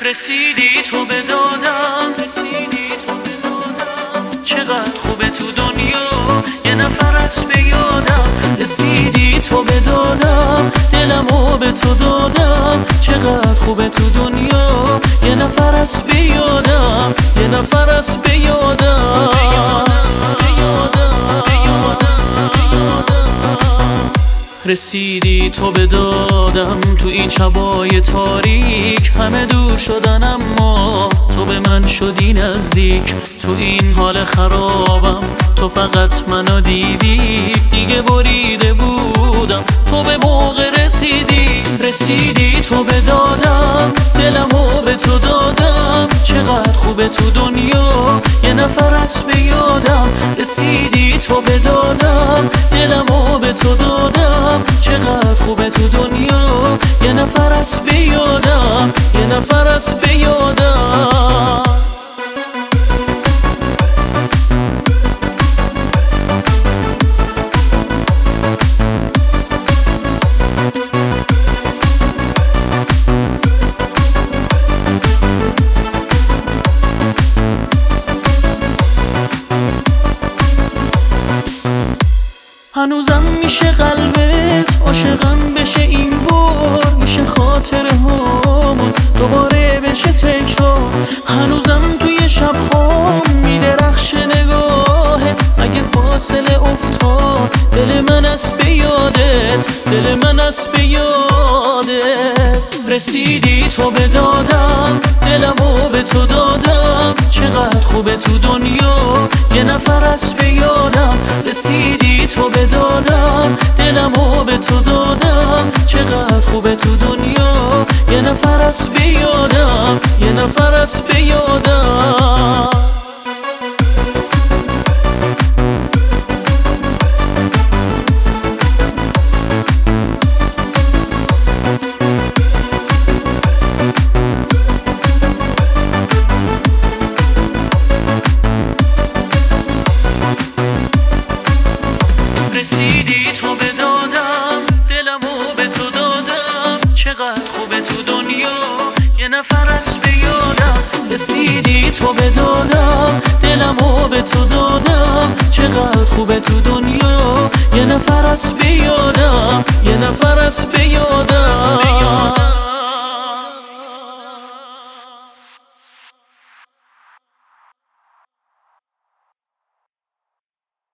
رسیدی تو به دادم، چقدر خوبه تو دنیا یه نفر از به یادم. رسیدی تو به دادم، دلمو به تو دادم. چقدر خوبه تو دنیا یه نفر از به یادم، یه نفر از به یادم. رسیدی تو به دادم، تو این شبای تاریک همه دور شدن اما تو به من شدی نزدیک. تو این حال خرابم تو فقط منو دیدی، دیگه بریده بودم تو به موقع رسیدی. رسیدی تو به دادم، دلمو به تو دادم. چقدر خوبه تو دنیا یه نفر از به یادم. رسیدی تو به دادم، دلمو به تو دادم. چقدر خوبه تو دنیا یه نفر از به یادم، یه نفر از به یادم. هنوزم میشه قلبت عاشقم بشه این بار، میشه خاطره هامون دوباره بشه تکرار. هنوزم توی شبهام میدرخشه نگاهت، اگه فاصله افتاد دل من از به یادت، دل من از به یادت. رسیدی تو به دادم، دلمو به تو دادم. چقدر خوبه تو دنیا یه نفر از به یادم. رسیدی تو به دادم، دلمو به تو دادم. چقدر خوبه تو دنیا یه نفر از به یادم، یه نفر از به یادم. رسیدی تو به دادم، دلمو به تو دادم. چقدر خوبه تو دنیا یه نفر از به یادم. رسیدی تو به دادم، دلمو به تو دادم. چقدر خوبه تو دنیا یه نفر از به یادم، یه نفر از به یادم.